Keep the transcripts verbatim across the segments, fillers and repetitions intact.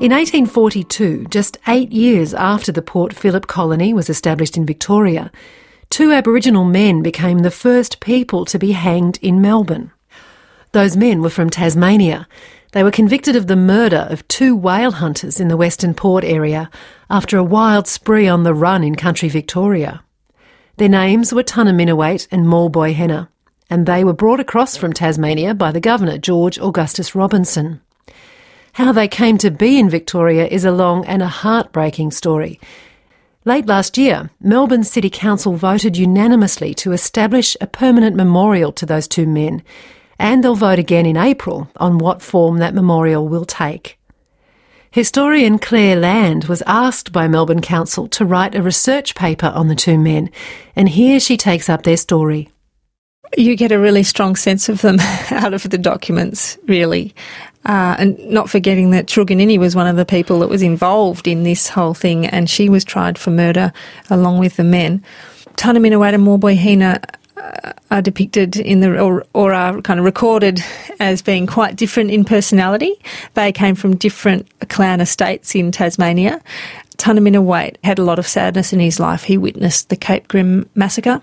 In eighteen forty-two, just eight years after the Port Phillip colony was established in Victoria, two Aboriginal men became the first people to be hanged in Melbourne. Those men were from Tasmania. They were convicted of the murder of two whale hunters in the Western Port area after a wild spree on the run in country Victoria. Their names were Tunnerminnerwait and Maulboy Henner, and they were brought across from Tasmania by the Governor, George Augustus Robinson. How they came to be in Victoria is a long and a heartbreaking story. Late last year, Melbourne City Council voted unanimously to establish a permanent memorial to those two men, and they'll vote again in April on what form that memorial will take. Historian Claire Land was asked by Melbourne Council to write a research paper on the two men, and here she takes up their story. You get a really strong sense of them out of the documents, really. Uh, and not forgetting that Truganini was one of the people that was involved in this whole thing, and she was tried for murder along with the men. Tunnerminnerwait and Maulboy Henner are depicted in the, or, or are kind of recorded as being quite different in personality. They came from different clan estates in Tasmania. Tunnerminnerwait had a lot of sadness in his life. He witnessed the Cape Grim massacre.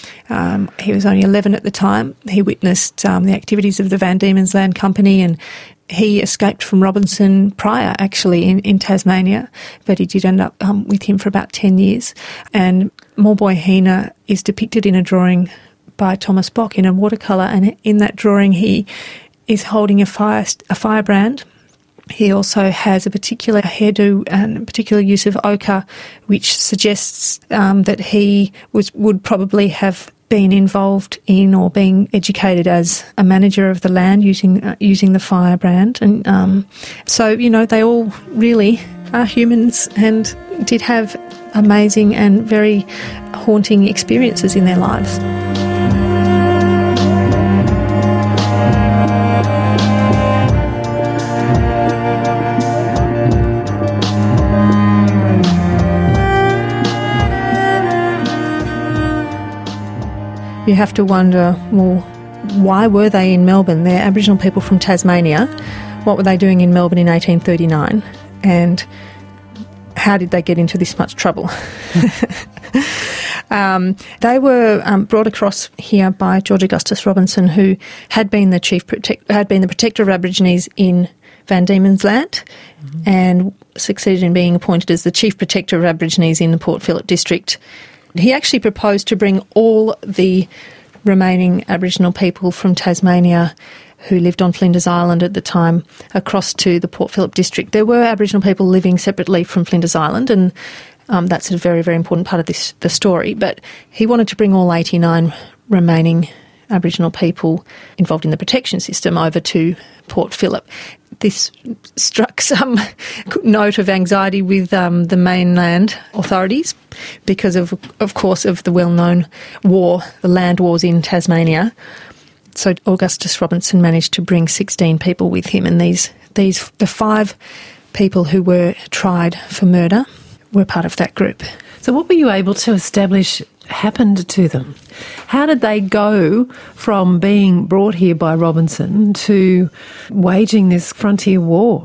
Um, he was only eleven at the time. He witnessed um, the activities of the Van Diemen's Land Company, and he escaped from Robinson prior, actually, in, in Tasmania, but he did end up um, with him for about ten years. And Maulboy Henner is depicted in a drawing by Thomas Bock in a watercolour, and in that drawing he is holding a fire a firebrand. He also has a particular hairdo and a particular use of ochre, which suggests um, that he was would probably have been involved in or being educated as a manager of the land using uh, using the firebrand. And um, so, you know, they all really are humans and did have amazing and very haunting experiences in their lives. You have to wonder, well, why were they in Melbourne? They're Aboriginal people from Tasmania. What were they doing in Melbourne in eighteen thirty-nine? And how did they get into this much trouble? um, they were um, brought across here by George Augustus Robinson, who had been the chief protect- had been the protector of Aborigines in Van Diemen's Land, mm-hmm. and succeeded in being appointed as the chief protector of Aborigines in the Port Phillip district. He actually proposed to bring all the remaining Aboriginal people from Tasmania who lived on Flinders Island at the time across to the Port Phillip district. There were Aboriginal people living separately from Flinders Island, and um, that's a very, very important part of this the story. But he wanted to bring all eighty-nine remaining Aboriginal people involved in the protection system over to Port Phillip. This struck some note of anxiety with um, the mainland authorities because of, of course, of the well-known war, the land wars in Tasmania. So Augustus Robinson managed to bring sixteen people with him, and these these the five people who were tried for murder were part of that group. So what were you able to establish happened to them? How did they go from being brought here by Robinson to waging this frontier war?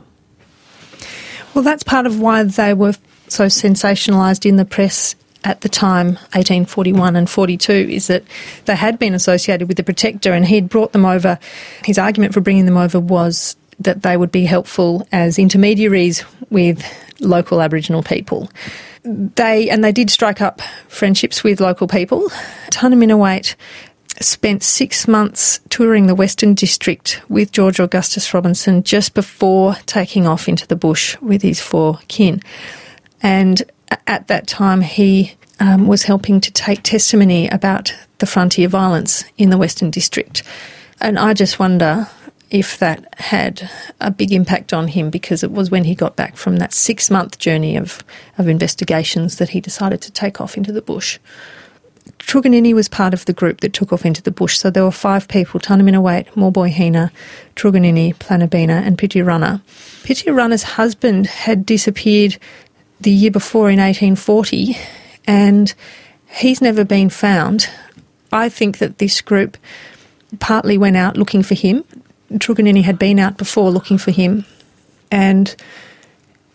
Well, that's part of why they were so sensationalised in the press at the time, eighteen forty-one and forty-two, is that they had been associated with the Protector, and he'd brought them over. His argument for bringing them over was that they would be helpful as intermediaries with local Aboriginal people. They and they did strike up friendships with local people. Tunnerminnerwait spent six months touring the Western District with George Augustus Robinson just before taking off into the bush with his four kin. And at that time he um, was helping to take testimony about the frontier violence in the Western District. And I just wonder if that had a big impact on him, because it was when he got back from that six-month journey of, of investigations that he decided to take off into the bush. Truganini was part of the group that took off into the bush, so there were five people: Tunnerminnerwait, Maulboy Henner, Truganini, Planabina and Pitirunna. Pitirunna's husband had disappeared the year before in eighteen forty, and he's never been found. I think that this group partly went out looking for him. Truganini had been out before looking for him, and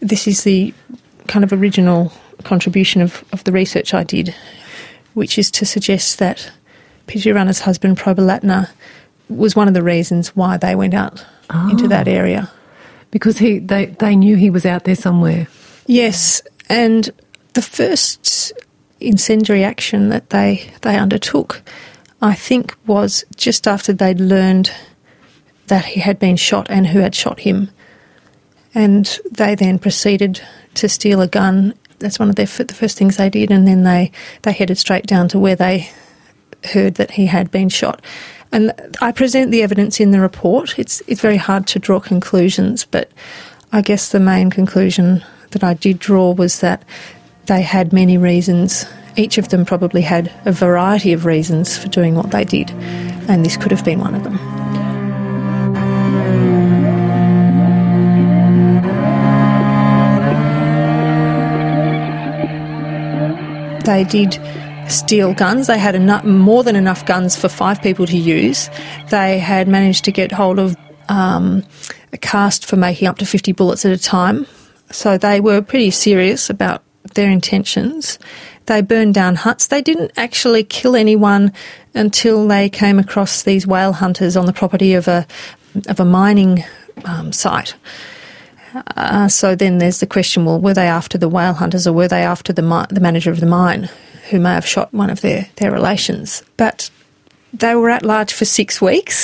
this is the kind of original contribution of, of the research I did, which is to suggest that Pitirana's husband, Probalatna, was one of the reasons why they went out oh. into that area. Because he they, they knew he was out there somewhere. Yes, and the first incendiary action that they, they undertook, I think, was just after they'd learned that he had been shot and who had shot him. And they then proceeded to steal a gun. That's one of their, the first things they did, and then they, they headed straight down to where they heard that he had been shot. And I present the evidence in the report. It's it's very hard to draw conclusions, but I guess the main conclusion that I did draw was that they had many reasons. Each of them probably had a variety of reasons for doing what they did, and this could have been one of them. They did steal guns. They had enough, more than enough guns for five people to use. They had managed to get hold of um, a cast for making up to fifty bullets at a time. So they were pretty serious about their intentions. They burned down huts. They didn't actually kill anyone until they came across these whale hunters on the property of a of a mining um, site. Uh, so then there's the question, well, were they after the whale hunters or were they after the mi- the manager of the mine, who may have shot one of their, their relations? But they were at large for six weeks.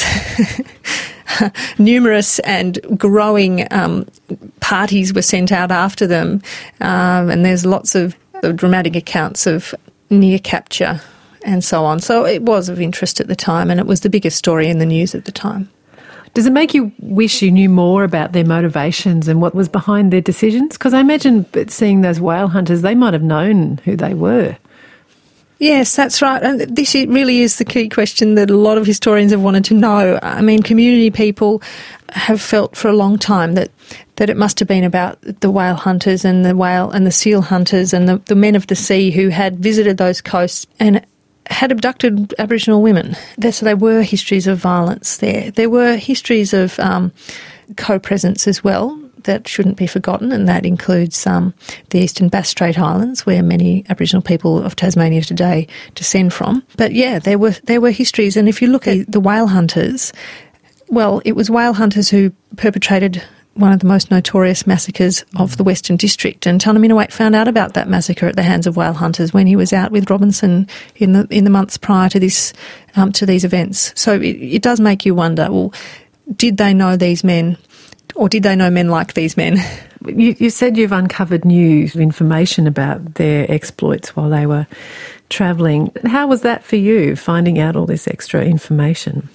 Numerous and growing um, parties were sent out after them, um, and there's lots of, of dramatic accounts of near capture and so on. So it was of interest at the time, and it was the biggest story in the news at the time. Does it make you wish you knew more about their motivations and what was behind their decisions? Because I imagine seeing those whale hunters, they might have known who they were. Yes, that's right. And this really is the key question that a lot of historians have wanted to know. I mean, community people have felt for a long time that, that it must have been about the whale hunters and the whale and the seal hunters and the, the men of the sea who had visited those coasts and had abducted Aboriginal women. There, so there were histories of violence there. There were histories of um, co-presence as well that shouldn't be forgotten, and that includes um, the Eastern Bass Strait Islands, where many Aboriginal people of Tasmania today descend from. But yeah, there were there were histories, and if you look at the whale hunters, well, it was whale hunters who perpetrated one of the most notorious massacres of the Western District, and Tunnerminnerwait found out about that massacre at the hands of whale hunters when he was out with Robinson in the in the months prior to this um, to these events. So it, it does make you wonder, well, did they know these men, or did they know men like these men? You, you said you've uncovered new information about their exploits while they were travelling. How was that for you, finding out all this extra information?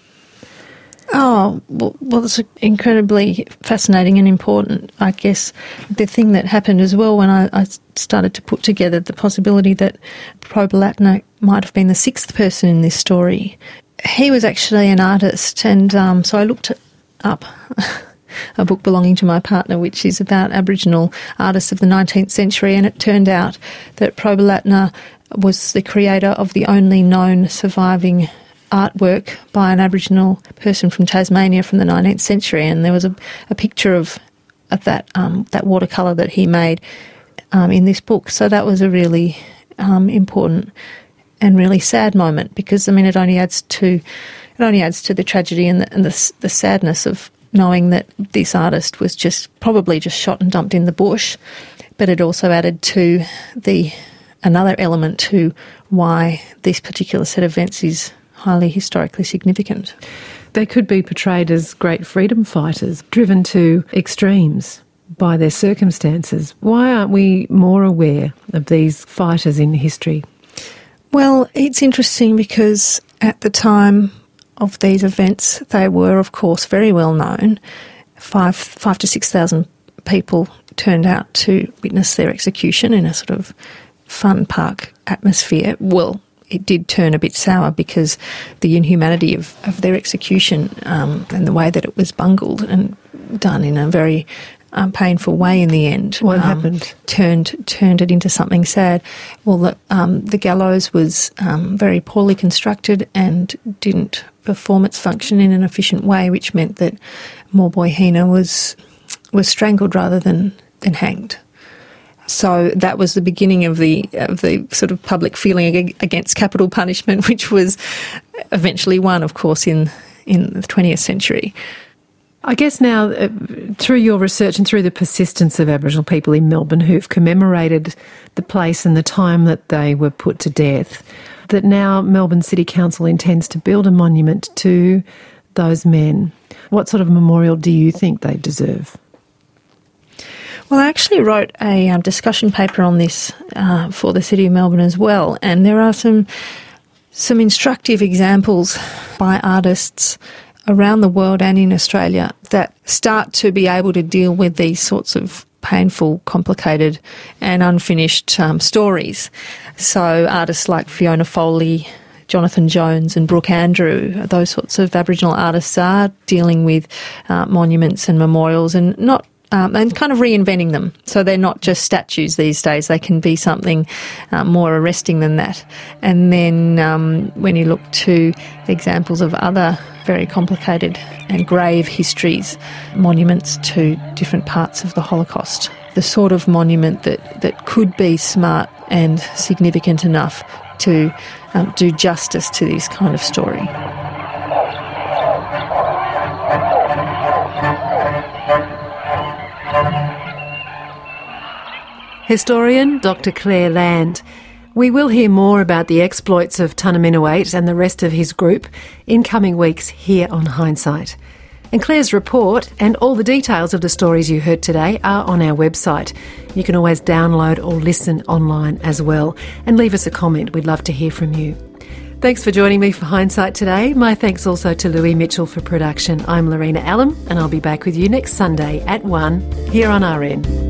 Oh, well, well, it's incredibly fascinating and important. I guess the thing that happened as well when I, I started to put together the possibility that Probalatna might have been the sixth person in this story, he was actually an artist, and um, so I looked up a book belonging to my partner, which is about Aboriginal artists of the nineteenth century, and it turned out that Probalatna was the creator of the only known surviving artwork by an Aboriginal person from Tasmania from the nineteenth century, and there was a, a picture of, of that um, that watercolour that he made um, in this book. So that was a really um, important and really sad moment, because I mean it only adds to it only adds to the tragedy and the, and the, the sadness of knowing that this artist was just probably just shot and dumped in the bush, but it also added to the another element to why this particular set of events is highly historically significant. They could be portrayed as great freedom fighters, driven to extremes by their circumstances. Why aren't we more aware of these fighters in history? Well, it's interesting because at the time of these events, they were, of course, very well known. Five, five to six thousand people turned out to witness their execution in a sort of fun park atmosphere. Well, it did turn a bit sour because the inhumanity of, of their execution um, and the way that it was bungled and done in a very um, painful way in the end. What um, happened? Turned turned it into something sad. Well, the, um, the gallows was um, very poorly constructed and didn't perform its function in an efficient way, which meant that Morboy Hina was was strangled rather than and hanged. So that was the beginning of the of the sort of public feeling against capital punishment, which was eventually won, of course, in, in the twentieth century. I guess now, uh, through your research and through the persistence of Aboriginal people in Melbourne who've commemorated the place and the time that they were put to death, that now Melbourne City Council intends to build a monument to those men. What sort of memorial do you think they deserve? Well, I actually wrote a um, discussion paper on this uh, for the City of Melbourne as well, and there are some some instructive examples by artists around the world and in Australia that start to be able to deal with these sorts of painful, complicated and unfinished um, stories. So artists like Fiona Foley, Jonathan Jones and Brooke Andrew, those sorts of Aboriginal artists are dealing with uh, monuments and memorials and not Um, and kind of reinventing them. So they're not just statues these days. They can be something uh, more arresting than that. And then um, when you look to examples of other very complicated and grave histories, monuments to different parts of the Holocaust, the sort of monument that, that could be smart and significant enough to um, do justice to this kind of story. Historian Doctor Claire Land. We will hear more about the exploits of Tunnerminnerwait and the rest of his group in coming weeks here on Hindsight. And Claire's report and all the details of the stories you heard today are on our website. You can always download or listen online as well. And leave us a comment. We'd love to hear from you. Thanks for joining me for Hindsight today. My thanks also to Louis Mitchell for production. I'm Lorena Allam, and I'll be back with you next Sunday at one here on R N.